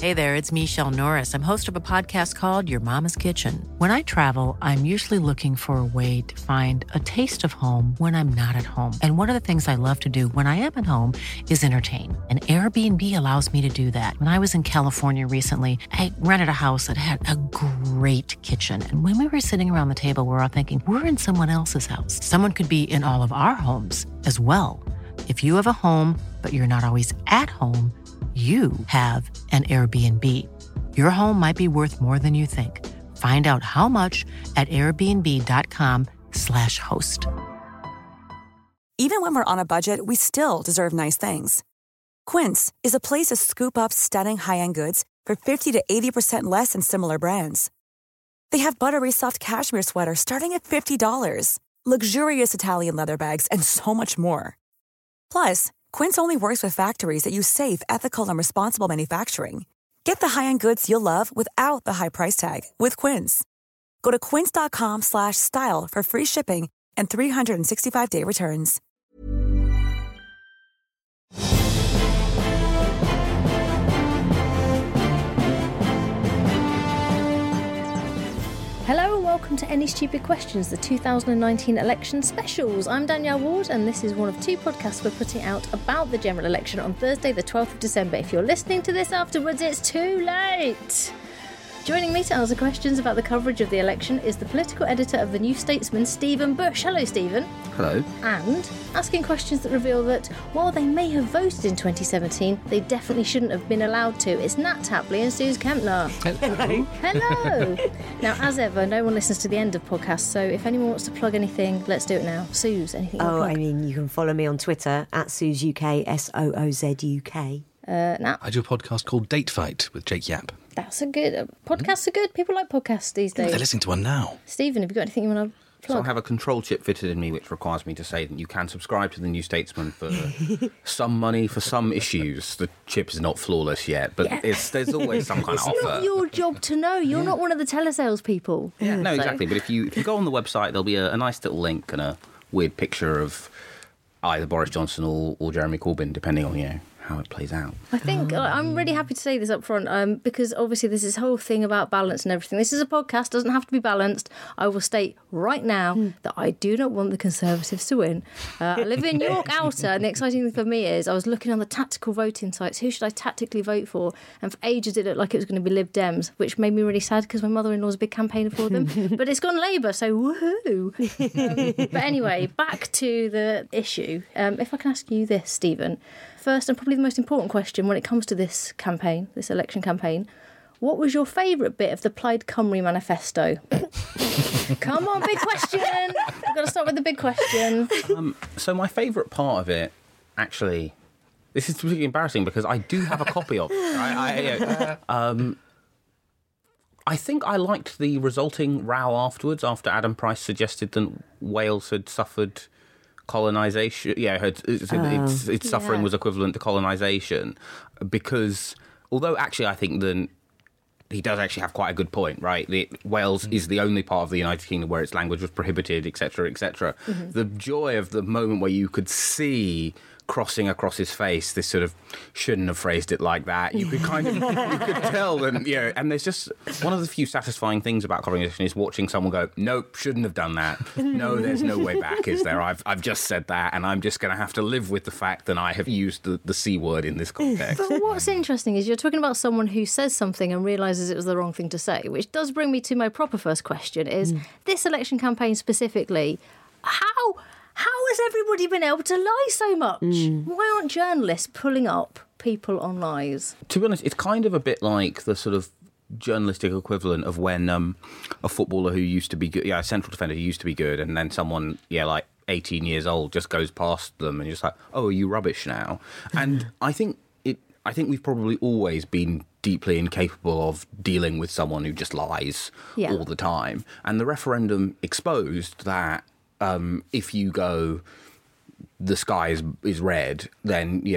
Hey there, it's Michelle Norris. I'm host of a podcast called Your Mama's Kitchen. When I travel, I'm usually looking for a way to find a taste of home when I'm not at home. And one of the things I love to do when I am at home is entertain. And Airbnb allows me to do that. When I was in California recently, I rented a house that had a great kitchen. And when we were sitting around the table, we were all thinking, we're in someone else's house. Someone could be in all of our homes as well. If you have a home, but you're not always at home, you have an Airbnb. Your home might be worth more than you think. Find out how much at airbnb.com/host. Even when we're on a budget, we still deserve nice things. Quince is a place to scoop up stunning high-end goods for 50 to 80% less than similar brands. They have buttery soft cashmere sweaters starting at $50, luxurious Italian leather bags, and so much more. Plus, Quince only works with factories that use safe, ethical, and responsible manufacturing. Get the high-end goods you'll love without the high price tag with Quince. Go to quince.com/style for free shipping and 365-day returns. Hello and welcome to Any Stupid Questions, the 2019 election specials. I'm Danielle Ward and this is one of two podcasts we're putting out about the general election on Thursday the 12th of December. If you're listening to this afterwards, it's too late. Joining me to answer questions about the coverage of the election is the political editor of The New Statesman, Stephen Bush. Hello, Stephen. Hello. And asking questions that reveal that while they may have voted in 2017, they definitely shouldn't have been allowed to. It's Nat Tapley and Suze Kempner. Hello. Hello. Now, as ever, no one listens to the end of podcasts, so if anyone wants to plug anything, let's do it now. Suze, anything you want to plug? I mean, you can follow me on Twitter at SuzUK, SOOZUK. Now, I do a podcast called Date Fight with Jake Yap. that's a good... podcasts are good. People like podcasts these days. They're listening to one now. Stephen, have you got anything you want to So I plug? have a control chip fitted in me which requires me to say that you can subscribe to The New Statesman for some money for some issues. The chip is not flawless yet, but there's always some kind of It's offer. not your job to know. You're not one of the telesales people. Yeah, no, So- exactly. But if you go on the website, there'll be a nice little link and a weird picture of either Boris Johnson or Jeremy Corbyn, depending on, how it plays out. I think I'm really happy to say this up front because obviously there's this whole thing about balance and everything. This is a podcast, doesn't have to be balanced. I will state right now that I do not want the Conservatives to win. I live in York Outer, and the exciting thing for me is I was looking on the tactical voting sites. Who should I tactically vote for? And for ages it looked like it was going to be Lib Dems, which made me really sad because my mother-in-law's a big campaigner for them. But it's gone Labour, so woohoo! But anyway, back to the issue. If I can ask you this, Stephen. First, and probably the most important question when it comes to this campaign, this election campaign, what was your favourite bit of the Plaid Cymru manifesto? Come on, big question. We've got to start with the big question. So my favourite part of it, actually, this is particularly embarrassing because I do have a copy of it. I think I liked the resulting row afterwards after Adam Price suggested that Wales had suffered colonisation. Its suffering was equivalent to colonisation because although actually I think that he does actually have quite a good point, right? Wales is the only part of the United Kingdom where its language was prohibited, etc., etc. The joy of the moment where you could see crossing across his face this sort of shouldn't have phrased it like that. You could kind of you could tell that, and there's just one of the few satisfying things about colonisation is watching someone go, nope, shouldn't have done that. No, there's no way back, is there? I've just said that, and I'm just going to have to live with the fact that I have used the C word in this context. But what's interesting is you're talking about someone who says something and realises it was the wrong thing to say, which does bring me to my proper first question, is this election campaign specifically, how has everybody been able to lie so much? Why aren't journalists pulling up people on lies? To be honest, it's kind of a bit like the sort of journalistic equivalent of when a footballer who used to be good, a central defender who used to be good, and then someone, like 18 years old, just goes past them and you're just like, oh, are you rubbish now? And I think we've probably always been deeply incapable of dealing with someone who just lies all the time. And the referendum exposed that if you go, the sky is red, then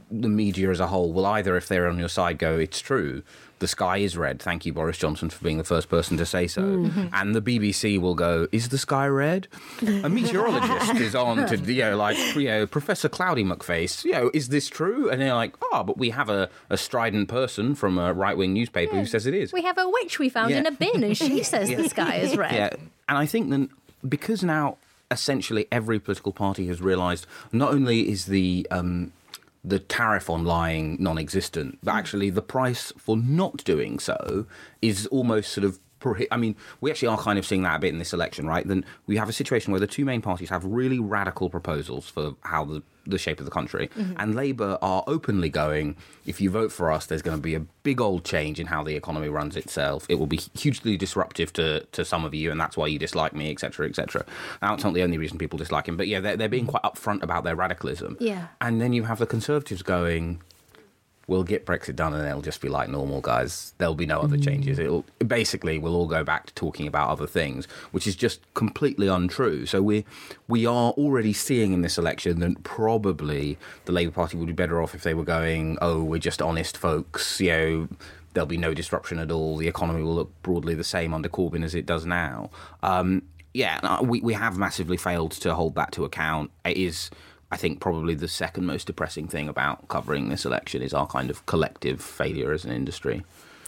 the media as a whole will either, if they're on your side, go, it's true, the sky is red, thank you, Boris Johnson, for being the first person to say so. And the BBC will go, is the sky red? A meteorologist is on to, Professor Cloudy McFace, is this true? And they're like, but we have a strident person from a right-wing newspaper who says it is. We have a witch we found in a bin, and she says the sky is red. Yeah, and I think that because now essentially every political party has realised not only is the tariff on lying non-existent, but actually the price for not doing so is almost sort of... we actually are kind of seeing that a bit in this election, right? Then we have a situation where the two main parties have really radical proposals for how the shape of the country. And Labour are openly going, if you vote for us, there's going to be a big old change in how the economy runs itself. It will be hugely disruptive to some of you, and that's why you dislike me, etc., etc. Now, it's not the only reason people dislike him, but they're being quite upfront about their radicalism. Yeah. And then you have the Conservatives going, we'll get Brexit done and it'll just be like normal, guys. There'll be no other changes. We'll all go back to talking about other things, which is just completely untrue. So we are already seeing in this election that probably the Labour Party would be better off if they were going, we're just honest folks, there'll be no disruption at all. The economy will look broadly the same under Corbyn as it does now. We have massively failed to hold that to account. It is, I think, probably the second most depressing thing about covering this election is our kind of collective failure as an industry.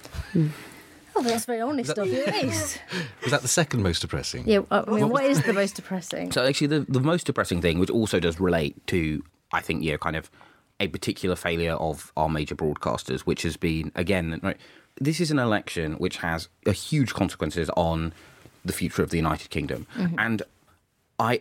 Oh, that's very honest of you, Ace. Was that the second most depressing? Yeah, what is the most depressing? So actually the most depressing thing, which also does relate to, I think, kind of a particular failure of our major broadcasters, which has been, again, right, this is an election which has a huge consequences on the future of the United Kingdom. And I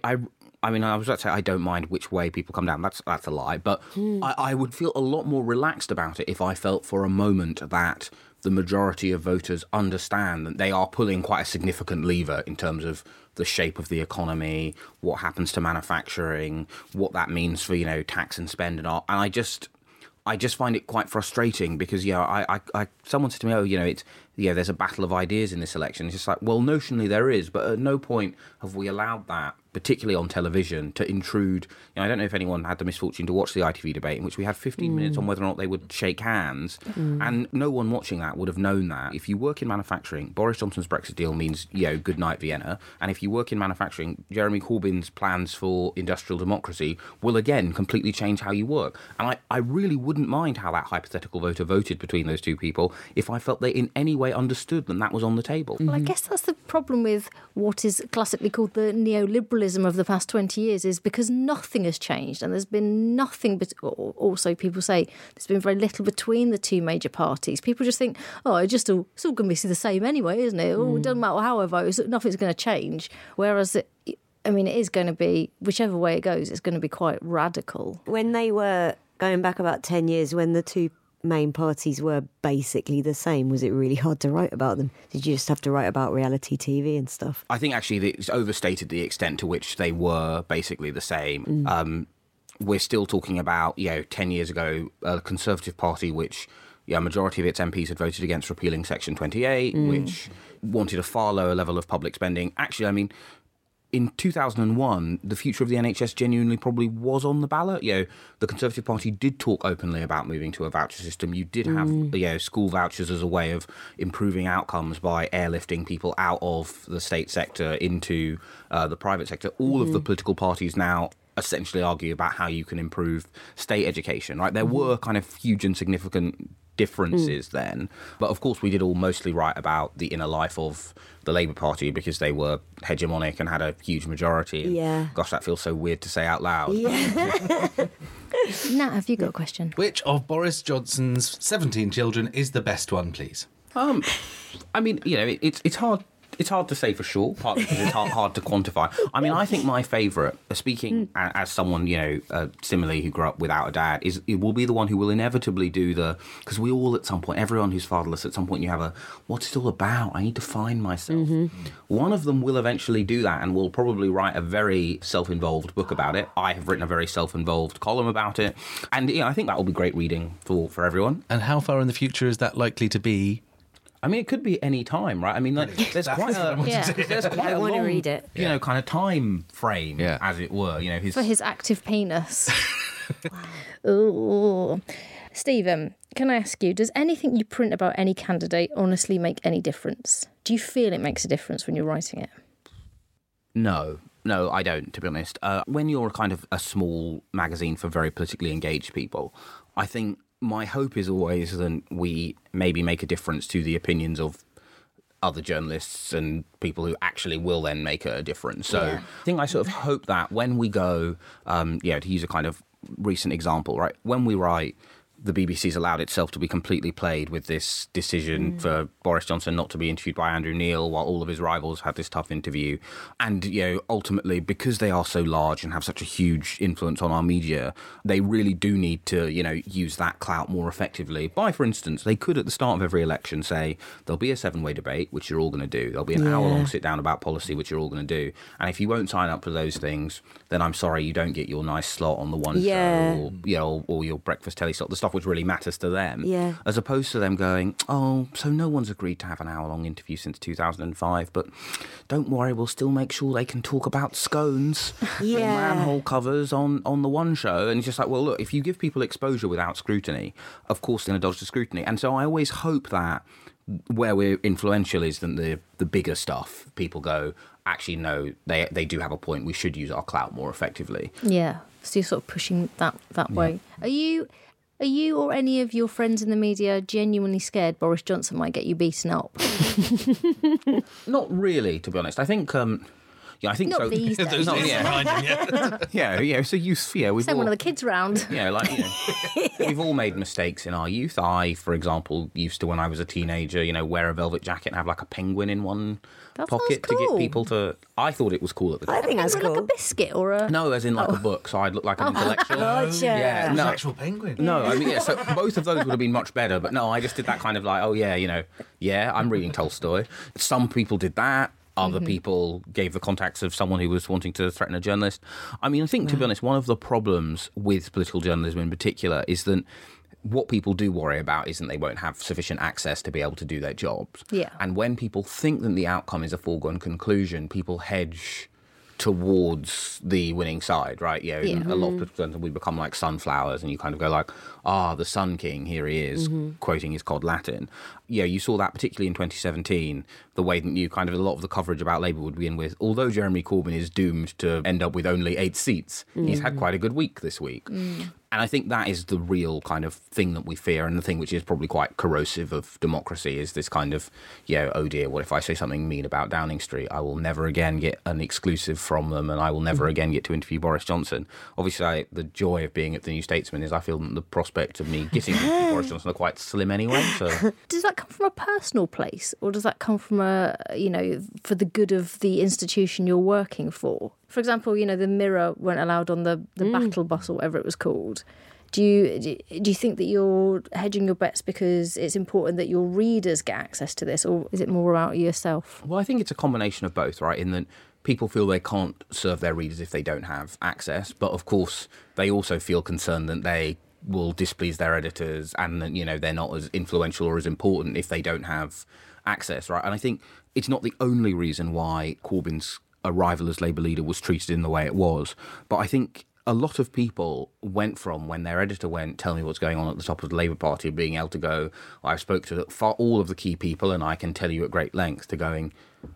was about to say I don't mind which way people come down. That's a lie. But I would feel a lot more relaxed about it if I felt for a moment that the majority of voters understand that they are pulling quite a significant lever in terms of the shape of the economy, what happens to manufacturing, what that means for, tax and spend and all. And I just find it quite frustrating because, someone said to me, there's a battle of ideas in this election. It's just like, well, notionally there is, but at no point have we allowed that, particularly on television, to intrude. I don't know if anyone had the misfortune to watch the ITV debate in which we had 15 minutes on whether or not they would shake hands, and no one watching that would have known that. If you work in manufacturing, Boris Johnson's Brexit deal means, good night Vienna, and if you work in manufacturing, Jeremy Corbyn's plans for industrial democracy will again completely change how you work. And I really wouldn't mind how that hypothetical voter voted between those two people if I felt they in any way understood that that was on the table. Well, I guess that's the problem with what is classically called the neoliberalism of the past 20 years, is because nothing has changed and there's been nothing, but also people say there's been very little between the two major parties. People just think, it's all going to be the same anyway, isn't it? It doesn't matter how I vote, nothing's going to change. Whereas it is going to be, whichever way it goes, it's going to be quite radical. When they were going back about 10 years, when the two main parties were basically the same, was it really hard to write about them? Did you just have to write about reality TV and stuff? I think actually it's overstated the extent to which they were basically the same. We're still talking about 10 years ago a Conservative Party which a majority of its MPs had voted against repealing Section 28, which wanted a far lower level of public spending. Actually, in 2001, the future of the NHS genuinely probably was on the ballot. The Conservative Party did talk openly about moving to a voucher system. You did have school vouchers as a way of improving outcomes by airlifting people out of the state sector into the private sector. All of the political parties now essentially argue about how you can improve state education. Right? There were kind of huge and significant differences then, but of course we did all mostly write about the inner life of the Labour Party because they were hegemonic and had a huge majority. And gosh, that feels so weird to say out loud. Nat, have you got a question? Which of Boris Johnson's 17 children is the best one, please? It's hard. It's hard to say for sure, partly because it's hard to quantify. I think my favourite, speaking as someone, similarly who grew up without a dad, it will be the one who will inevitably do because we all at some point, everyone who's fatherless, at some point you have what's it all about? I need to find myself. One of them will eventually do that and will probably write a very self-involved book about it. I have written a very self-involved column about it. And I think that will be great reading for everyone. And how far in the future is that likely to be? It could be any time, right? There's quite a long, read it. kind of time frame, as it were. For his active penis. Ooh. Stephen, can I ask you, does anything you print about any candidate honestly make any difference? Do you feel it makes a difference when you're writing it? No, I don't, to be honest. When you're kind of a small magazine for very politically engaged people, I think my hope is always that we maybe make a difference to the opinions of other journalists and people who actually will then make a difference. So I think I sort of hope that when we go, to use a kind of recent example, right, when we write, the BBC's allowed itself to be completely played with this decision for Boris Johnson not to be interviewed by Andrew Neil while all of his rivals had this tough interview. And, ultimately, because they are so large and have such a huge influence on our media, they really do need to, use that clout more effectively. By, for instance, they could at the start of every election say, there'll be a 7-way debate, which you're all going to do. There'll be an hour-long sit-down about policy, which you're all going to do. And if you won't sign up to those things, then I'm sorry, you don't get your nice slot on the One Show or your breakfast telly slot, the stuff which really matters to them, as opposed to them going, oh, so no one's agreed to have an hour-long interview since 2005, but don't worry, we'll still make sure they can talk about scones or manhole covers on the One Show. And it's just like, well, look, if you give people exposure without scrutiny, of course they're going to dodge the scrutiny. And so I always hope that where we're influential is that the bigger stuff, people go, actually, no, they do have a point. We should use our clout more effectively. Yeah, so you're sort of pushing that way. Are you or any of your friends in the media genuinely scared Boris Johnson might get you beaten up? Not really, to be honest. I think... I think not so. These days. Behind him, So youth, we've send one of the kids round. We've all made mistakes in our youth. I, for example, used to, when I was a teenager, wear a velvet jacket and have like a penguin in one pocket to get people to. I thought it was cool at the time. I think that's cool. Like a biscuit or a. No, as in like a book, so I'd look like an intellectual. An actual penguin. No, I mean, so both of those would have been much better, but no, I just did that kind of like, I'm reading Tolstoy. Some people did that. Other people gave the contacts of someone who was wanting to threaten a journalist. I mean, I think, to be honest, one of the problems with political journalism in particular is that what people do worry about isn't they won't have sufficient access to be able to do their jobs. Yeah. And when people think that the outcome is a foregone conclusion, people hedge towards the winning side, right? A lot of political we become like sunflowers, and you kind of go like, the Sun King, here he is, quoting his cod Latin. You saw that particularly in 2017, the way that you kind of a lot of the coverage about Labour would begin with, although Jeremy Corbyn is doomed to end up with only 8 seats, he's had quite a good week this week. And I think that is the real kind of thing that we fear, and the thing which is probably quite corrosive of democracy is this kind of, oh dear, what if I say something mean about Downing Street? I will never again get an exclusive from them, and I will never again get to interview Boris Johnson. Obviously, the joy of being at the New Statesman is I feel that the prospect of me getting to interview Boris Johnson are quite slim anyway. So. Does that come from a personal place, or does that come from for the good of the institution you're working for? For example, the Mirror weren't allowed on the battle bus or whatever it was called. Do you think that you're hedging your bets because it's important that your readers get access to this, or is it more about yourself? Well, I think it's a combination of both, right? In that people feel they can't serve their readers if they don't have access, but of course they also feel concerned that they will displease their editors and that, they're not as influential or as important if they don't have access, right? And I think it's not the only reason why Corbyn's arrival as Labour leader was treated in the way it was, but I think a lot of people went from when their editor went, tell me what's going on at the top of the Labour Party, being able to go, I spoke to all of the key people and I can tell you at great length, to going,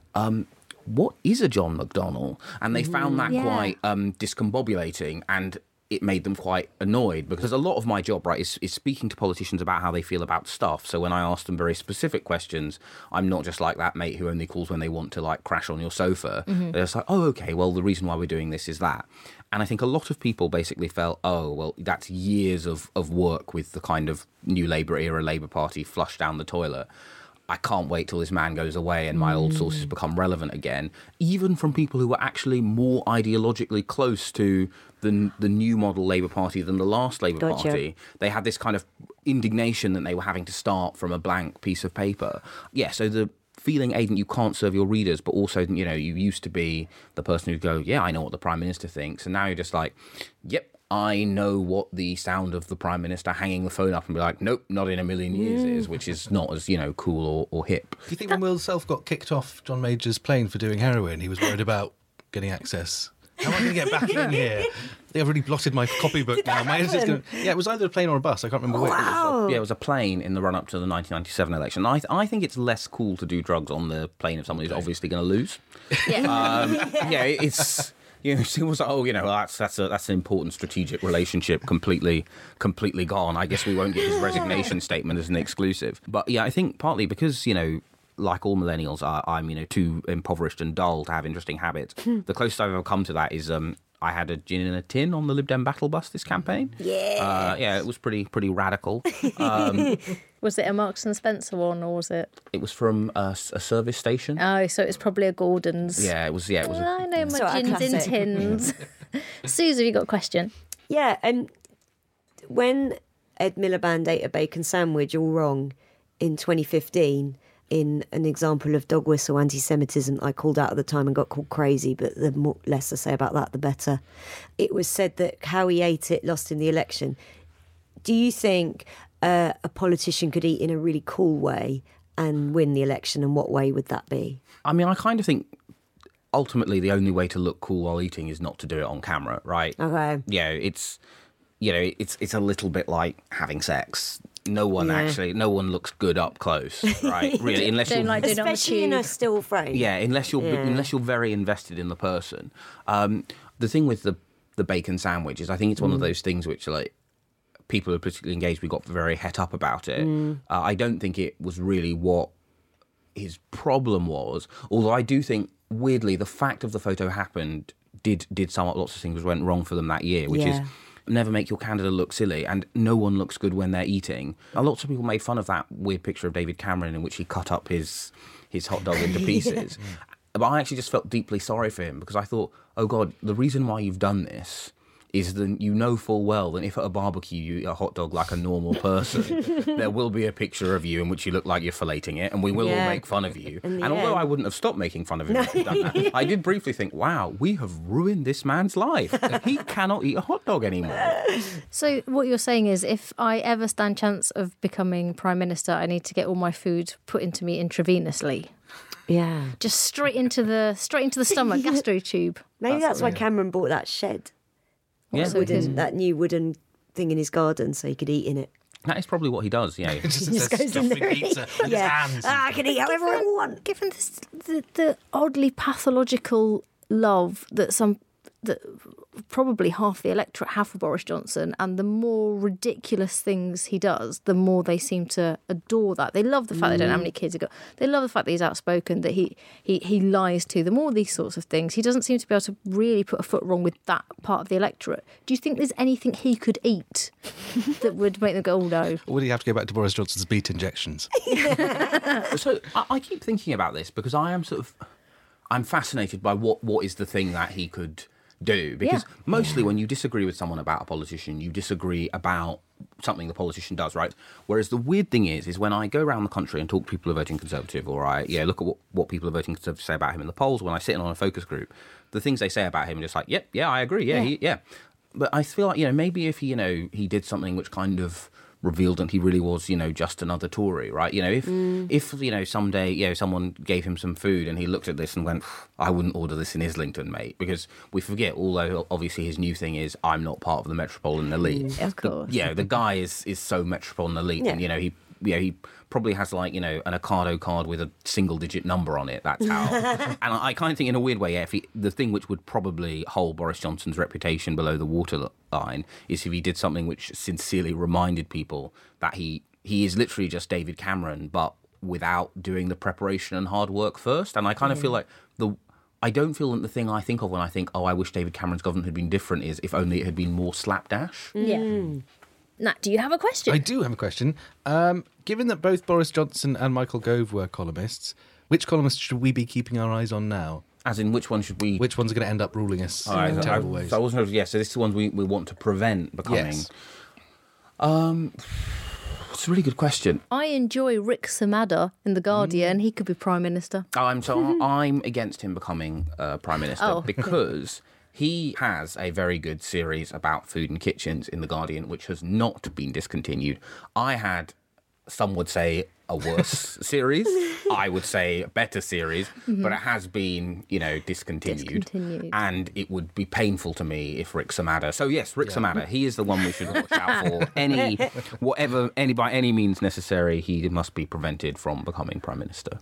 what is a John McDonnell? And they found that quite discombobulating, and it made them quite annoyed, because a lot of my job, right, is speaking to politicians about how they feel about stuff. So when I ask them very specific questions, I'm not just like that mate who only calls when they want to like crash on your sofa. They're just like, oh, okay, well, the reason why we're doing this is that. And I think a lot of people basically felt, oh, well, that's years of work with the kind of new Labour era Labour Party flushed down the toilet. I can't wait till this man goes away and my old sources become relevant again, even from people who were actually more ideologically close to the new model Labour Party than the last Labour Party. They had this kind of indignation that they were having to start from a blank piece of paper. Yeah, so the feeling, Aidan, you can't serve your readers, but also, you used to be the person who'd go, yeah, I know what the Prime Minister thinks. And now you're just like, yep, I know what the sound of the Prime Minister hanging the phone up and be like, nope, not in a million years is, which is not as, cool or hip. Do you think when Will Self got kicked off John Major's plane for doing heroin, he was worried about getting access? How am I going to get back in here? I think I've really blotted my copybook now. It was either a plane or a bus. I can't remember which. Wow. Yeah, it was a plane in the run-up to the 1997 election. I think it's less cool to do drugs on the plane of someone who's obviously going to lose. It's... it was that's an important strategic relationship completely gone. I guess we won't get his resignation statement as an exclusive. But yeah, I think partly because, like all millennials, I'm too impoverished and dull to have interesting habits. The closest I've ever come to that is I had a gin in a tin on the Lib Dem battle bus this campaign. Yeah. It was pretty radical. Was it a Marks and Spencer one, or was it? It was from a service station. Oh, so it's probably a Gordon's. Yeah, it was. Yeah, it was. I know my Sort of gins in classic. tins. Suze, have you got a question? Yeah, and when Ed Miliband ate a bacon sandwich all wrong in 2015, in an example of dog whistle anti-Semitism I called out at the time and got called crazy, but the less I say about that, the better. It was said that how he ate it lost him the election. Do you think a politician could eat in a really cool way and win the election, and what way would that be? I mean, I kind of think ultimately the only way to look cool while eating is not to do it on camera, right? Okay. Yeah, it's a little bit like having sex. No one looks good up close, right? Really, unless Don't you're like doing it on the Especially in a tube. still frame. yeah, unless you're very invested in the person. The thing with the bacon sandwich is, I think it's one of those things which, like, people who are politically engaged, we got very het up about it. I don't think it was really what his problem was, although I do think, weirdly, the fact of the photo happened did sum up lots of things which went wrong for them that year, which is never make your candidate look silly, and no one looks good when they're eating. Lots of people made fun of that weird picture of David Cameron in which he cut up his hot dog into pieces. But I actually just felt deeply sorry for him, because I thought, oh God, the reason why you've done this is that you know full well that if at a barbecue you eat a hot dog like a normal person, there will be a picture of you in which you look like you're filleting it, and we will all make fun of you. And although I wouldn't have stopped making fun of him if he'd done that, I did briefly think, wow, we have ruined this man's life. He cannot eat a hot dog anymore. So what you're saying is, if I ever stand chance of becoming Prime Minister, I need to get all my food put into me intravenously. Yeah. Just straight into the stomach, gastro tube. Maybe that's why Cameron bought that shed. Yeah, That new wooden thing in his garden so he could eat in it. that is probably what he does, yeah. It just Just says goes in stuffing there. pizza with his hands. I can eat however I want. Given this, the oddly pathological love that probably half the electorate have for Boris Johnson, and the more ridiculous things he does, the more they seem to adore that. They love the fact they don't know how many kids he got. They love the fact that he's outspoken, that he lies to them, all these sorts of things. He doesn't seem to be able to really put a foot wrong with that part of the electorate. Do you think there's anything he could eat that would make them go, oh no? Or would he have to go back to Boris Johnson's beet injections? So I keep thinking about this because I'm fascinated by what is the thing that he could do, because mostly when you disagree with someone about a politician, you disagree about something the politician does, right? Whereas the weird thing is when I go around the country and talk to people who are voting Conservative, or I look at what people who are voting Conservative say about him in the polls, when I sit in on a focus group, the things they say about him are just like, yeah, I agree, But I feel like, maybe if he did something which kind of revealed that he really was, just another Tory, right? If someday, someone gave him some food and he looked at this and went, I wouldn't order this in Islington, mate, because we forget, although obviously his new thing is, I'm not part of the metropolitan elite. Of course. The guy is so metropolitan elite, and he probably has like an Ocado card with a single-digit number on it. That's how. And I kind of think, in a weird way, the thing which would probably hold Boris Johnson's reputation below the waterline is if he did something which sincerely reminded people that he is literally just David Cameron, but without doing the preparation and hard work first. And I kind of feel like I don't feel that the thing I think of when I think, I wish David Cameron's government had been different, is if only it had been more slapdash. Yeah. Nat, do you have a question? I do have a question. Given that both Boris Johnson and Michael Gove were columnists, which columnists should we be keeping our eyes on now? As in, which one should we... Which ones are going to end up ruling us in terrible ways? So I wasn't... Yeah, so this is the ones we want to prevent becoming... Yes. It's a really good question. I enjoy Rick Samada in The Guardian. He could be Prime Minister. I'm against him becoming Prime Minister because he has a very good series about food and kitchens in The Guardian, which has not been discontinued. I had, some would say, a worse series. I would say a better series, but it has been, discontinued. And it would be painful to me if Rick Samada. So yes, Rick Samada, he is the one we should watch out for. By any means necessary, he must be prevented from becoming Prime Minister.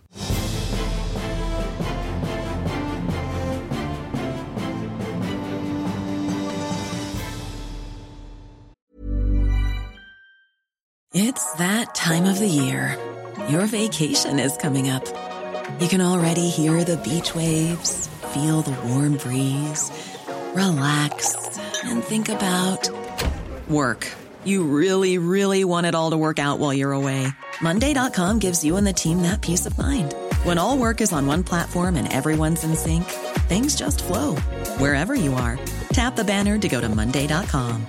It's that time of the year. Your vacation is coming up. You can already hear the beach waves, feel the warm breeze, relax, and think about work. You really, really want it all to work out while you're away. Monday.com gives you and the team that peace of mind. When all work is on one platform and everyone's in sync, things just flow. Wherever you are, tap the banner to go to Monday.com.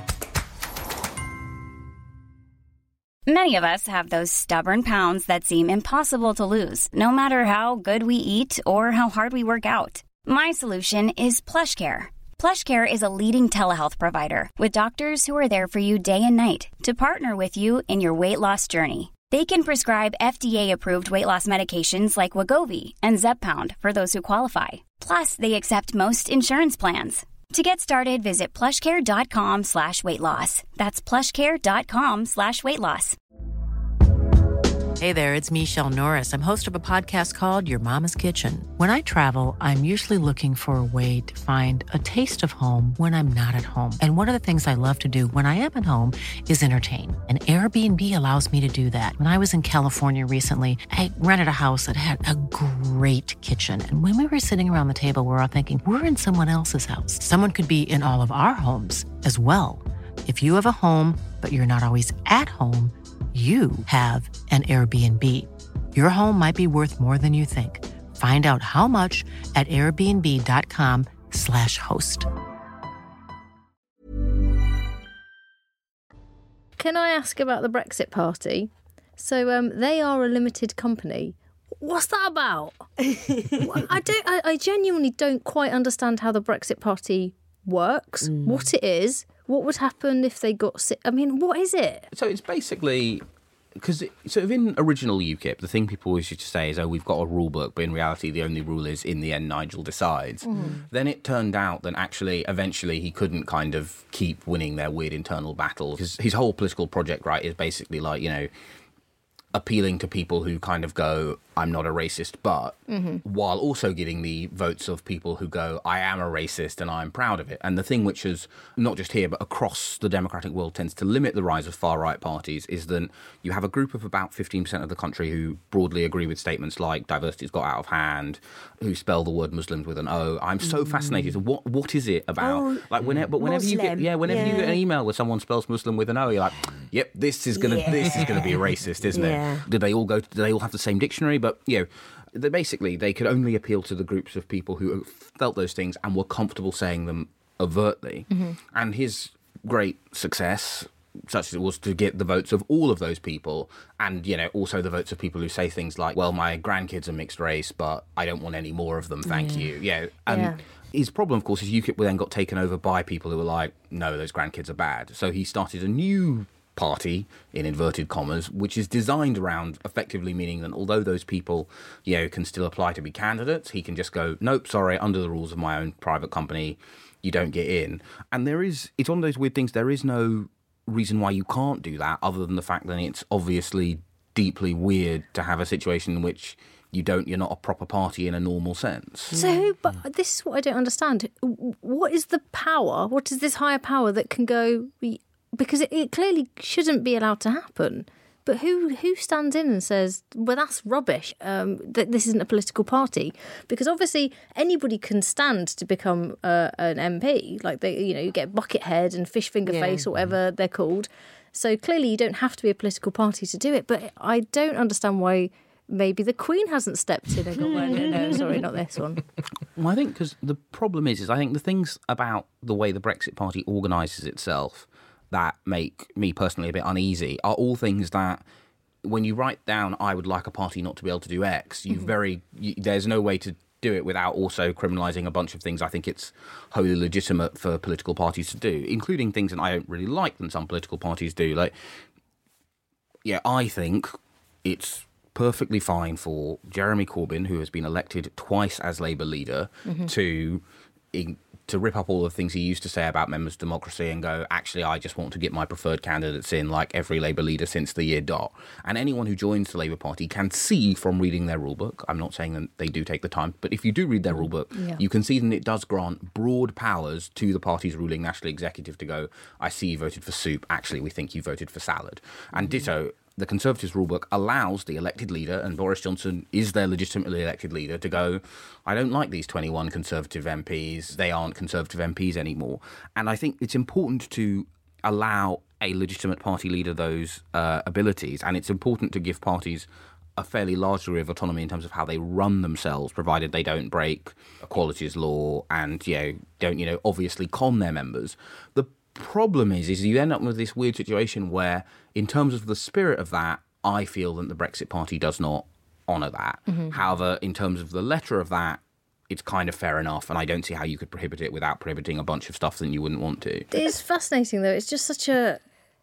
Many of us have those stubborn pounds that seem impossible to lose, no matter how good we eat or how hard we work out. My solution is PlushCare. PlushCare is a leading telehealth provider with doctors who are there for you day and night to partner with you in your weight loss journey. They can prescribe FDA-approved weight loss medications like Wegovy and Zepbound for those who qualify. Plus, they accept most insurance plans. To get started, visit plushcare.com/weightloss. That's plushcare.com/weightloss. Hey there, it's Michelle Norris. I'm host of a podcast called Your Mama's Kitchen. When I travel, I'm usually looking for a way to find a taste of home when I'm not at home. And one of the things I love to do when I am at home is entertain. And Airbnb allows me to do that. When I was in California recently, I rented a house that had a great kitchen. And when we were sitting around the table, we were all thinking, we're in someone else's house. Someone could be in all of our homes as well. If you have a home, but you're not always at home, you have an Airbnb. Your home might be worth more than you think. Find out how much at airbnb.com/host. Can I ask about the Brexit Party? So they are a limited company. What's that about? I genuinely don't quite understand how the Brexit Party works, what it is. What would happen if they got sick? I mean, what is it? So it's basically, because sort of in original UKIP, the thing people always used to say is, oh, we've got a rule book, but in reality, the only rule is in the end, Nigel decides. Then it turned out that actually, eventually, he couldn't kind of keep winning their weird internal battles. His whole political project, right, is basically like, appealing to people who kind of go, I'm not a racist, but, while also getting the votes of people who go, I am a racist and I'm proud of it. And the thing which is, not just here, but across the democratic world tends to limit the rise of far-right parties is that you have a group of about 15% of the country who broadly agree with statements like diversity's got out of hand, who spell the word Muslims with an O. I'm so fascinated. What is it about? Whenever you get an email where someone spells Muslim with an O, you're like, yep, this is gonna be a racist, isn't it? Do they all have the same dictionary? But, they could only appeal to the groups of people who felt those things and were comfortable saying them overtly. And his great success, such as it was to get the votes of all of those people and, also the votes of people who say things like, well, my grandkids are mixed race, but I don't want any more of them, thank you. His problem, of course, is UKIP then got taken over by people who were like, no, those grandkids are bad. So he started a new party, in inverted commas, which is designed around effectively meaning that although those people, can still apply to be candidates, he can just go, nope, sorry, under the rules of my own private company, you don't get in. And it's one of those weird things, there is no reason why you can't do that other than the fact that it's obviously deeply weird to have a situation in which you're not a proper party in a normal sense. So, but this is what I don't understand. What is the power? What is this higher power that can go? Because it clearly shouldn't be allowed to happen. But who stands in and says, well, that's rubbish, that this isn't a political party? Because obviously anybody can stand to become an MP. Like, you get Buckethead and Fish Finger Face or whatever they're called. So clearly you don't have to be a political party to do it. But I don't understand why maybe the Queen hasn't stepped in and gone, well, no, sorry, not this one. Well, I think because the problem is I think the things about the way the Brexit Party organises itself that make me personally a bit uneasy are all things that when you write down, I would like a party not to be able to do X, there's no way to do it without also criminalising a bunch of things I think it's wholly legitimate for political parties to do, including things that I don't really like than some political parties do. Like, I think it's perfectly fine for Jeremy Corbyn, who has been elected twice as Labour leader, to rip up all the things he used to say about members of democracy and go, actually, I just want to get my preferred candidates in, like every Labour leader since the year dot. And anyone who joins the Labour Party can see from reading their rulebook, I'm not saying that they do take the time, but if you do read their rulebook, you can see that it does grant broad powers to the party's ruling national executive to go, I see you voted for soup, actually we think you voted for salad. And ditto, the Conservatives rulebook allows the elected leader, and Boris Johnson is their legitimately elected leader, to go, I don't like these 21 Conservative MPs. They aren't Conservative MPs anymore. And I think it's important to allow a legitimate party leader those abilities. And it's important to give parties a fairly large degree of autonomy in terms of how they run themselves, provided they don't break equalities law and, don't, obviously con their members. The problem is you end up with this weird situation where, in terms of the spirit of that, I feel that the Brexit Party does not honour that. However, in terms of the letter of that, it's kind of fair enough, and I don't see how you could prohibit it without prohibiting a bunch of stuff that you wouldn't want to. It's fascinating, though. It's just such a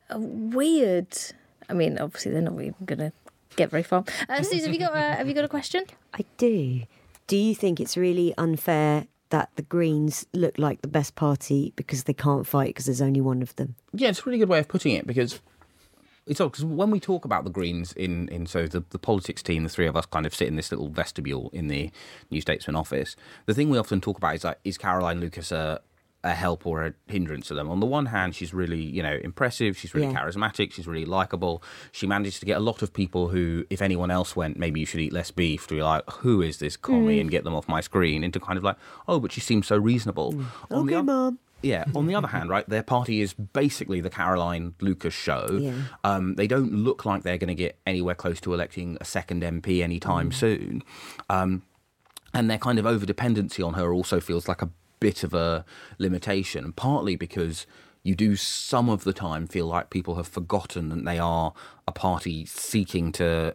weird... I mean, obviously, they're not even going to get very far. Suze, have you got a question? I do. Do you think it's really unfair that the Greens look like the best party because they can't fight because there's only one of them? Yeah, it's a really good way of putting it, because it's odd, because when we talk about the Greens so the politics team, the three of us kind of sit in this little vestibule in the New Statesman office. The thing we often talk about is, like, is Caroline Lucas a help or a hindrance to them? On the one hand, she's really, impressive. She's really charismatic. She's really likable. She manages to get a lot of people who, if anyone else went, maybe you should eat less beef, to be like, who is this commie, and get them off my screen, into kind of like, oh, but she seems so reasonable. Okay, Mum. Yeah, on the other hand, right, their party is basically the Caroline Lucas show. Yeah. They don't look like they're going to get anywhere close to electing a second MP anytime soon. And their kind of over-dependency on her also feels like a bit of a limitation, partly because you do some of the time feel like people have forgotten that they are a party seeking to,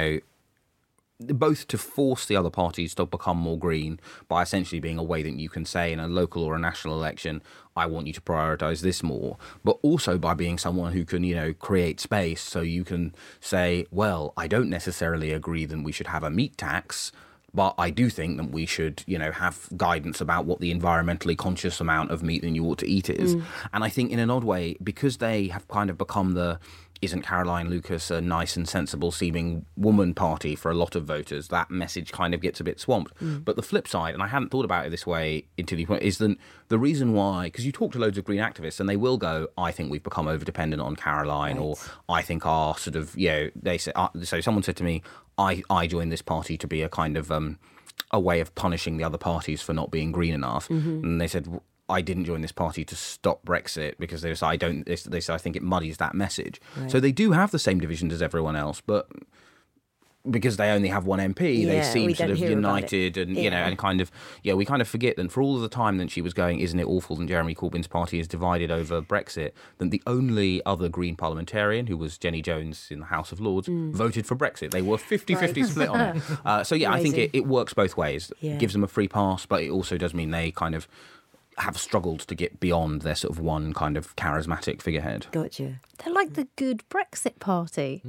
both to force the other parties to become more green by essentially being a way that you can say in a local or a national election, I want you to prioritise this more, but also by being someone who can, create space so you can say, well, I don't necessarily agree that we should have a meat tax, but I do think that we should, have guidance about what the environmentally conscious amount of meat that you ought to eat is. And I think in an odd way, because they have kind of become the isn't Caroline Lucas a nice and sensible seeming woman party for a lot of voters, that message kind of gets a bit swamped. But the flip side, and I hadn't thought about it this way until you point, is that the reason why, because you talk to loads of green activists and they will go, I think we've become over-dependent on Caroline, or I think our sort of, they say, so someone said to me, I joined this party to be a kind of a way of punishing the other parties for not being green enough. And they said, I didn't join this party to stop Brexit, because they said, I think it muddies that message. Right. So they do have the same divisions as everyone else, but because they only have one MP, they seem sort of united and, and kind of, we kind of forget that for all of the time that she was going, isn't it awful that Jeremy Corbyn's party is divided over Brexit, that the only other Green parliamentarian, who was Jenny Jones in the House of Lords, voted for Brexit. They were 50-50 split on it. So, I think it works both ways. It gives them a free pass, but it also does mean they kind of have struggled to get beyond their sort of one kind of charismatic figurehead. Gotcha. They're like the good Brexit party.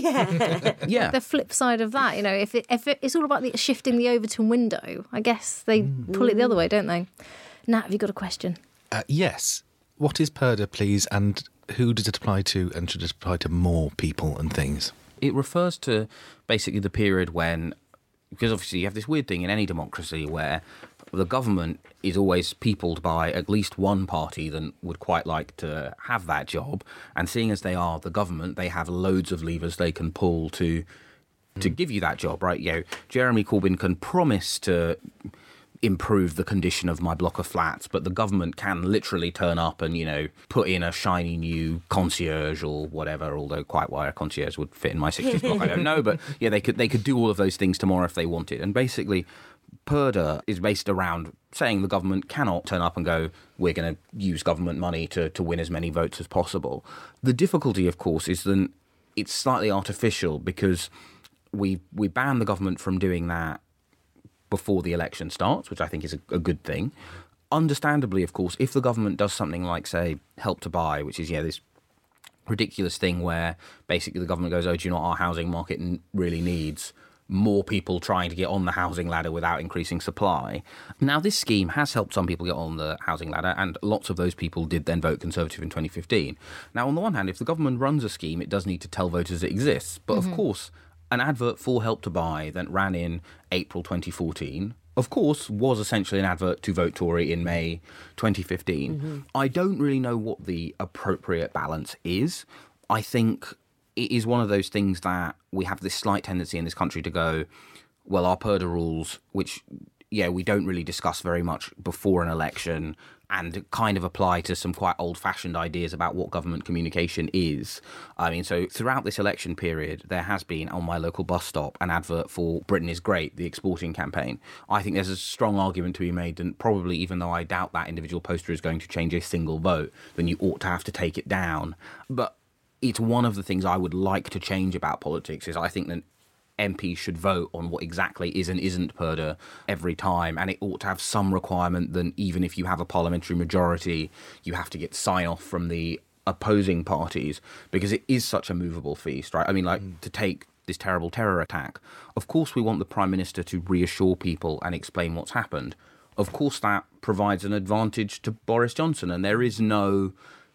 Yeah. The flip side of that, if it's all about shifting the Overton window, I guess they pull it the other way, don't they? Nat, have you got a question? Yes. What is Purdah, please, and who does it apply to, and should it apply to more people and things? It refers to basically the period when, because obviously you have this weird thing in any democracy where the government is always peopled by at least one party that would quite like to have that job. And seeing as they are the government, they have loads of levers they can pull to give you that job, right? Jeremy Corbyn can promise to improve the condition of my block of flats, but the government can literally turn up and, put in a shiny new concierge or whatever, although quite why a concierge would fit in my 60s block, I don't know. But they could do all of those things tomorrow if they wanted. And basically, Purdah is based around saying the government cannot turn up and go, we're going to use government money to win as many votes as possible. The difficulty, of course, is that it's slightly artificial, because we ban the government from doing that before the election starts, which I think is a good thing. Understandably, of course, if the government does something like, say, Help to Buy, which is this ridiculous thing where basically the government goes, oh, do you know what our housing market really needs? More people trying to get on the housing ladder without increasing supply. Now, this scheme has helped some people get on the housing ladder, and lots of those people did then vote Conservative in 2015. Now, on the one hand, if the government runs a scheme, it does need to tell voters it exists. But of course, an advert for Help to Buy that ran in April 2014, of course, was essentially an advert to vote Tory in May 2015. I don't really know what the appropriate balance is. I think it is one of those things that we have this slight tendency in this country to go, well, our Purdah rules, which, we don't really discuss very much before an election and kind of apply to some quite old-fashioned ideas about what government communication is. I mean, so throughout this election period, there has been, on my local bus stop, an advert for Britain is Great, the exporting campaign. I think there's a strong argument to be made that probably, even though I doubt that individual poster is going to change a single vote, then you ought to have to take it down. But it's one of the things I would like to change about politics is I think that MPs should vote on what exactly is and isn't Purdah every time, and it ought to have some requirement that even if you have a parliamentary majority, you have to get sign-off from the opposing parties, because it is such a movable feast, right? I mean, like, to take this terrible terror attack, of course we want the Prime Minister to reassure people and explain what's happened. Of course that provides an advantage to Boris Johnson, and there is no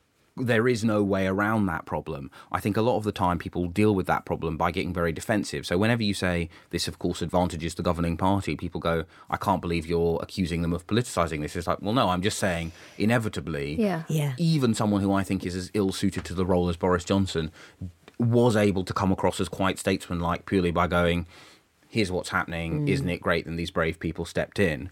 way around that problem. I think a lot of the time people deal with that problem by getting very defensive. So whenever you say this, of course, advantages the governing party, people go, I can't believe you're accusing them of politicising this. It's like, well, no, I'm just saying inevitably, even someone who I think is as ill-suited to the role as Boris Johnson was able to come across as quite statesmanlike purely by going, here's what's happening, isn't it great that these brave people stepped in?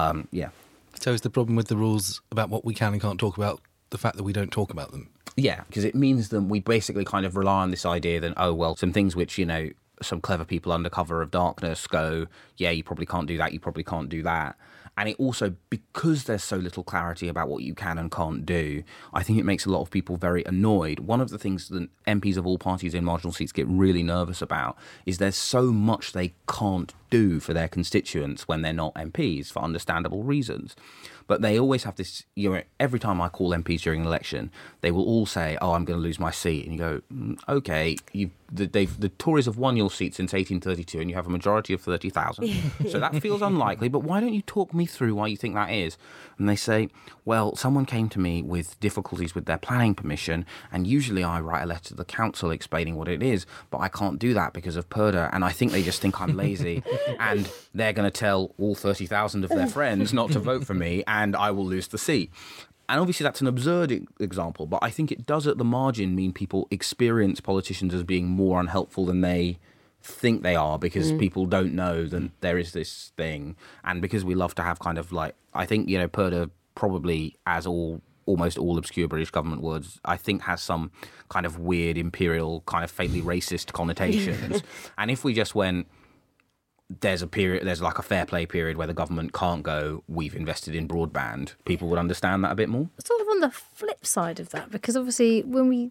So is the problem with the rules about what we can and can't talk about the fact that we don't talk about them? Yeah, because it means that we basically kind of rely on this idea that, oh, well, some things which, some clever people under cover of darkness go, yeah, you probably can't do that, you probably can't do that. And it also, because there's so little clarity about what you can and can't do, I think it makes a lot of people very annoyed. One of the things that MPs of all parties in marginal seats get really nervous about is there's so much they can't do for their constituents when they're not MPs, for understandable reasons. But they always have this, every time I call MPs during an election, they will all say, oh, I'm going to lose my seat. And you go, okay, the Tories have won your seat since 1832 and you have a majority of 30,000. So that feels unlikely, but why don't you talk me through why you think that is? And they say, well, someone came to me with difficulties with their planning permission, and usually I write a letter to the council explaining what it is, but I can't do that because of Purdah, and I think they just think I'm lazy, and they're going to tell all 30,000 of their friends not to vote for me, and I will lose the seat. And obviously that's an absurd example, but I think it does at the margin mean people experience politicians as being more unhelpful than they think they are, because people don't know that there is this thing. And because we love to have kind of like, I think, Purdah probably, as almost all obscure British government words, I think has some kind of weird imperial, kind of faintly racist connotations. And if we just went, there's like a fair play period where the government can't go, we've invested in broadband, people would understand that a bit more. Sort of on the flip side of that, because obviously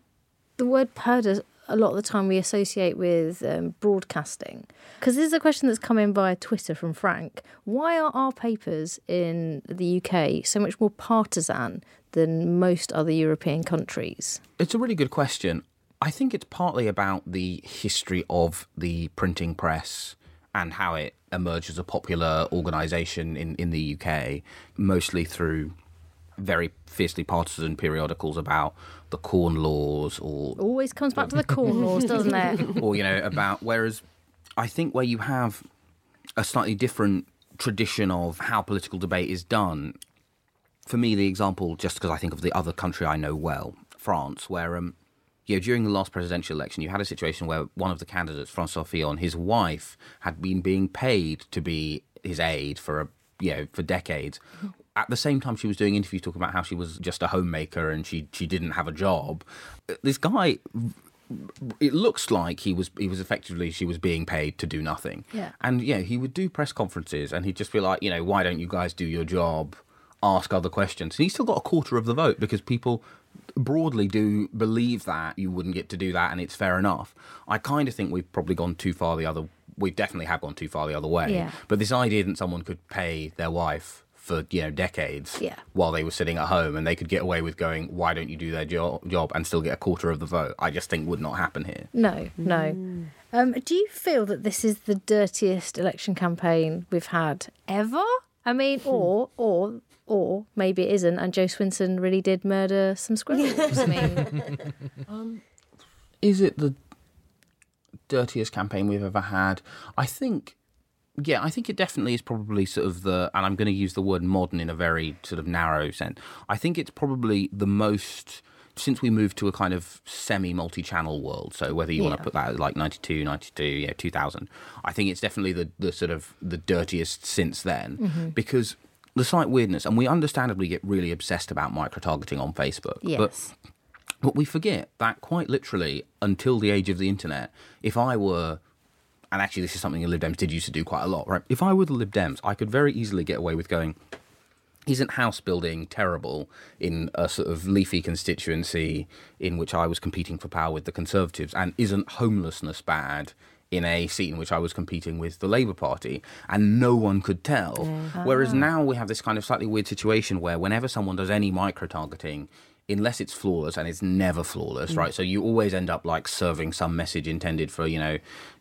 the word Purdah, a lot of the time we associate with broadcasting. Because this is a question that's come in via Twitter from Frank. Why are our papers in the UK so much more partisan than most other European countries? It's a really good question. I think it's partly about the history of the printing press and how it emerged as a popular organisation in the UK, mostly through very fiercely partisan periodicals about the Corn Laws, or always comes back to the Corn Laws, doesn't it? Or about, whereas I think where you have a slightly different tradition of how political debate is done, for me the example, just because I think of the other country I know well, France, where during the last presidential election, you had a situation where one of the candidates, François Fillon, his wife had been being paid to be his aide for decades. At the same time, she was doing interviews talking about how she was just a homemaker and she didn't have a job. This guy, it looks like he was effectively, she was being paid to do nothing. Yeah. And he would do press conferences and he'd just be like, why don't you guys do your job? Ask other questions. And he still got a quarter of the vote because people broadly do believe that you wouldn't get to do that and it's fair enough. I kind of think we've probably gone too far we definitely have gone too far the other way. Yeah. But this idea that someone could pay their wife for decades Yeah. while they were sitting at home, and they could get away with going, why don't you do their job and still get a quarter of the vote. I just think would not happen here. No. Do you feel that this is the dirtiest election campaign we've had ever? I mean, or maybe it isn't, and Jo Swinson really did murder some squirrels. I mean, Is it the dirtiest campaign we've ever had? I think it definitely is probably sort of and I'm going to use the word modern in a very sort of narrow sense. I think it's probably the most, since we moved to a kind of semi-multi-channel world, so whether you want to put that like 92, 2000, I think it's definitely the sort of the dirtiest since then, because the slight weirdness, and we understandably get really obsessed about micro-targeting on Facebook, but we forget that quite literally until the age of the internet, if I were, and actually this is something the Lib Dems did used to do quite a lot, right? If I were the Lib Dems, I could very easily get away with going, isn't house building terrible in a sort of leafy constituency in which I was competing for power with the Conservatives, and isn't homelessness bad in a seat in which I was competing with the Labour Party, and no one could tell. Whereas now we have this kind of slightly weird situation where whenever someone does any micro-targeting, unless it's flawless, and it's never flawless, right? So you always end up like serving some message intended for, a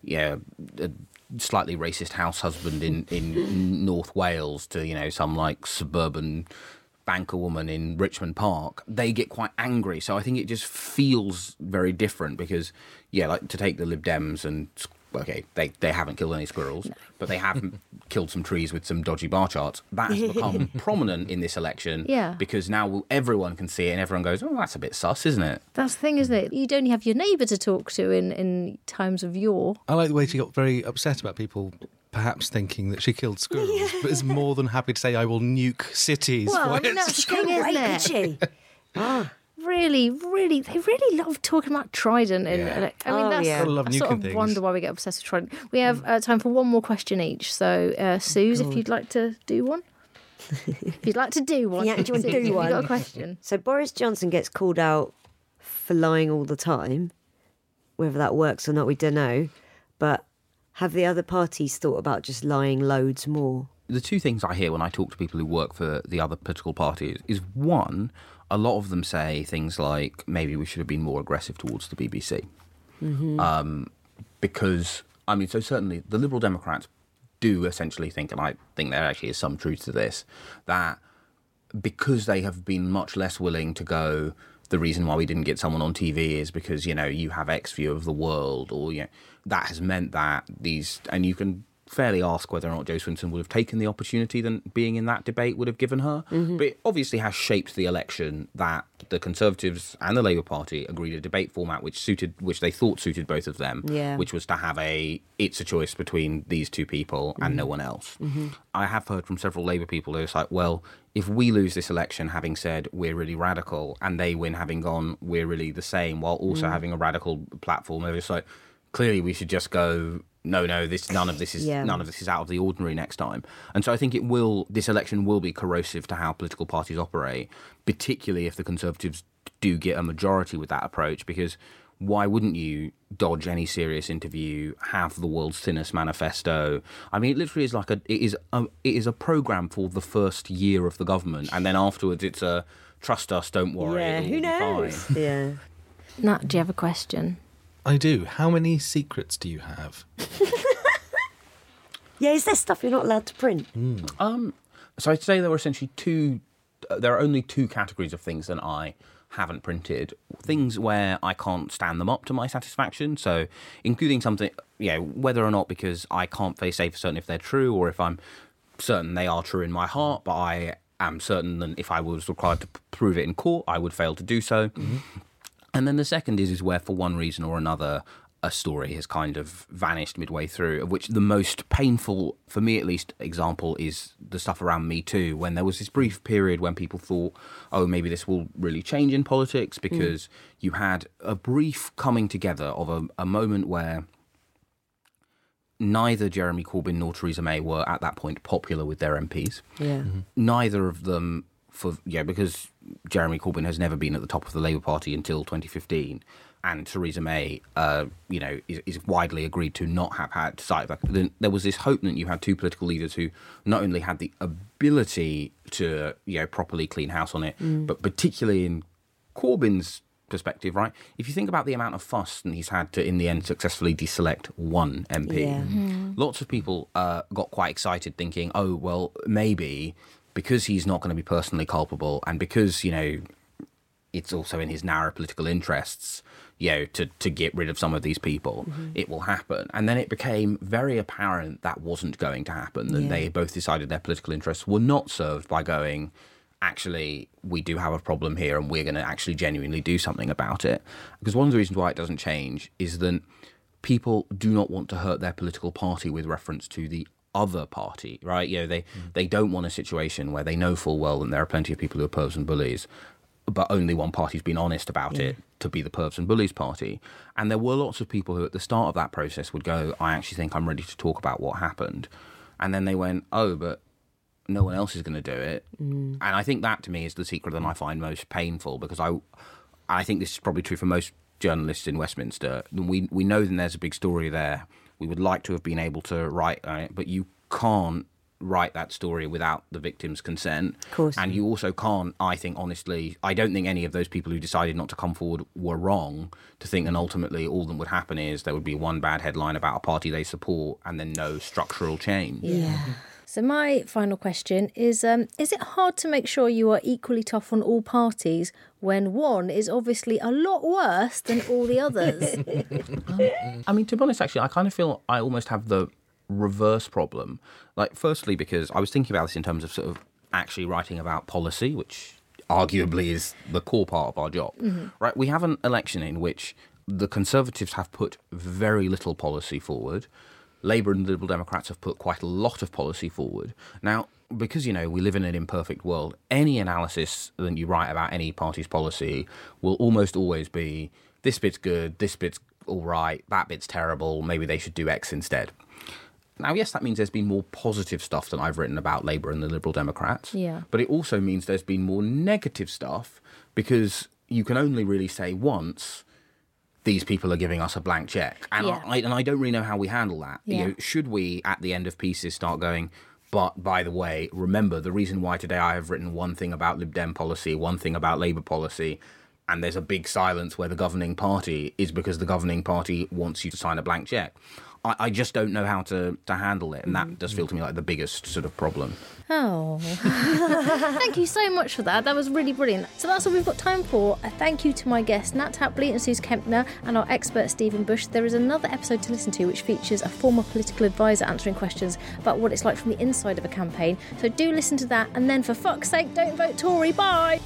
slightly racist house husband in North Wales to, some like suburban banker woman in Richmond Park. They get quite angry. So I think it just feels very different because, like to take the Lib Dems and... Okay, they haven't killed any squirrels, but they have killed some trees with some dodgy bar charts. That has become prominent in this election because now everyone can see it and everyone goes, oh, that's a bit sus, isn't it? that's the thing, isn't it? You'd only have your neighbour to talk to in times of yore. I like the way she got very upset about people perhaps thinking that she killed squirrels, but is more than happy to say, I will nuke cities. Well, for I mean, it." that's the thing, isn't it? Really, they really love talking about Trident. I mean, Gotta love I sort nuking of things. wonder why we get obsessed with Trident. We have time for one more question each. So, Suze, if you'd like to do one. If you'd like to do one. Yeah, do you want to Suze, do one? Have you got a question? So Boris Johnson gets called out for lying all the time. Whether that works or not, we don't know. But have the other parties thought about just lying loads more? The two things I hear when I talk to people who work for the other political parties is, one, a lot of them say things like, maybe we should have been more aggressive towards the BBC. Because, I mean, so certainly the Liberal Democrats do essentially think, and I think there actually is some truth to this, that because they have been much less willing to go, the reason why we didn't get someone on TV is because, you have X view of the world, or, that has meant that these, and you can fairly ask whether or not Jo Swinson would have taken the opportunity than being in that debate would have given her. But it obviously has shaped the election that the Conservatives and the Labour Party agreed a debate format which they thought suited both of them, which was to have it's a choice between these two people and no one else. I have heard from several Labour people who are like, well, if we lose this election having said we're really radical, and they win having gone we're really the same, while also having a radical platform, they're just like, clearly we should just go, no, none of this is out of the ordinary next time. And so I think this election will be corrosive to how political parties operate, particularly if the Conservatives do get a majority with that approach, because why wouldn't you dodge any serious interview, have the world's thinnest manifesto? I mean, it literally is like it is a programme for the first year of the government, and then afterwards it's a trust us, don't worry, it'll who be knows? fine. Yeah. Nat, do you have a question? I do. How many secrets do you have? Yeah, is there stuff you're not allowed to print? So I'd say there are only two categories of things that I haven't printed. Things where I can't stand them up to my satisfaction. So including something, whether or not because I can't say for certain if they're true, or if I'm certain they are true in my heart, but I am certain that if I was required to prove it in court, I would fail to do so. And then the second is where, for one reason or another, a story has kind of vanished midway through, of which the most painful, for me at least, example is the stuff around Me Too, when there was this brief period when people thought, oh, maybe this will really change in politics, because you had a brief coming together of a moment where neither Jeremy Corbyn nor Theresa May were at that point popular with their MPs. Yeah. Neither of them, because Jeremy Corbyn has never been at the top of the Labour Party until 2015. and Theresa May, is widely agreed to not have had to cite that. Then there was this hope that you had two political leaders who not only had the ability to, properly clean house on it, but particularly in Corbyn's perspective, right? If you think about the amount of fuss that he's had to, in the end, successfully deselect one MP, lots of people got quite excited thinking, oh, well, maybe because he's not going to be personally culpable and because, it's also in his narrow political interests, to get rid of some of these people, it will happen. And then it became very apparent that wasn't going to happen, that they both decided their political interests were not served by going, actually, we do have a problem here and we're going to actually genuinely do something about it. Because one of the reasons why it doesn't change is that people do not want to hurt their political party with reference to the other party, right? They don't want a situation where they know full well that there are plenty of people who are pervs and bullies, but only one party's been honest about it to be the pervs and bullies party. And there were lots of people who at the start of that process would go, I actually think I'm ready to talk about what happened. And then they went, oh, but no one else is going to do it. And I think that, to me, is the secret that I find most painful, because I think this is probably true for most journalists in Westminster. We know that there's a big story there. We would like to have been able to write on it, but you can't write that story without the victim's consent. Of course. And you also can't, I think, honestly, I don't think any of those people who decided not to come forward were wrong to think that ultimately all that would happen is there would be one bad headline about a party they support and then no structural change. Yeah. So my final question is it hard to make sure you are equally tough on all parties when one is obviously a lot worse than all the others? I mean, to be honest, actually, I kind of feel I almost have the reverse problem. Like, firstly, because I was thinking about this in terms of sort of actually writing about policy, which arguably is the core part of our job, right? We have an election in which the Conservatives have put very little policy forward. Labour and the Liberal Democrats have put quite a lot of policy forward. Now, because, we live in an imperfect world, any analysis that you write about any party's policy will almost always be, this bit's good, this bit's all right, that bit's terrible, maybe they should do X instead. Now, yes, that means there's been more positive stuff than I've written about Labour and the Liberal Democrats. Yeah. But it also means there's been more negative stuff, because you can only really say once, these people are giving us a blank check. And I don't really know how we handle that. Yeah. Should we, at the end of pieces, start going, but by the way, remember, the reason why today I have written one thing about Lib Dem policy, one thing about Labour policy, and there's a big silence where the governing party is because the governing party wants you to sign a blank check. I just don't know how to handle it, and that does feel to me like the biggest sort of problem. Oh, thank you so much for that. That was really brilliant. So that's all we've got time for. A thank you to my guests, Nat Tapley and Suze Kempner, and our expert, Stephen Bush. There is another episode to listen to which features a former political advisor answering questions about what it's like from the inside of a campaign. So do listen to that, and then for fuck's sake, don't vote Tory. Bye!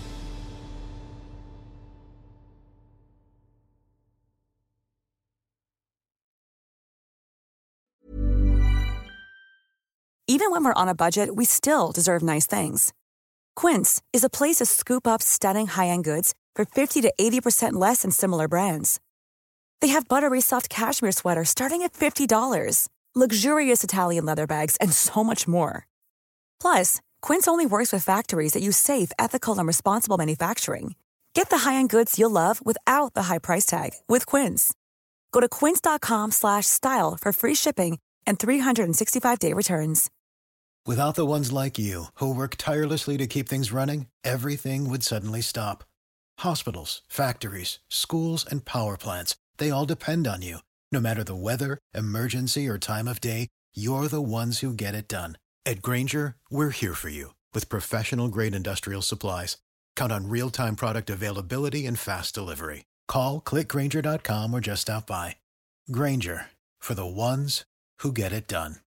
Even when we're on a budget, we still deserve nice things. Quince is a place to scoop up stunning high-end goods for 50 to 80% less than similar brands. They have buttery soft cashmere sweaters starting at $50, luxurious Italian leather bags, and so much more. Plus, Quince only works with factories that use safe, ethical, and responsible manufacturing. Get the high-end goods you'll love without the high price tag with Quince. Go to quince.com/style for free shipping and 365-day returns. Without the ones like you, who work tirelessly to keep things running, everything would suddenly stop. Hospitals, factories, schools, and power plants, they all depend on you. No matter the weather, emergency, or time of day, you're the ones who get it done. At Grainger, we're here for you with professional-grade industrial supplies. Count on real-time product availability and fast delivery. Call, click Grainger.com, or just stop by. Grainger, for the ones who get it done.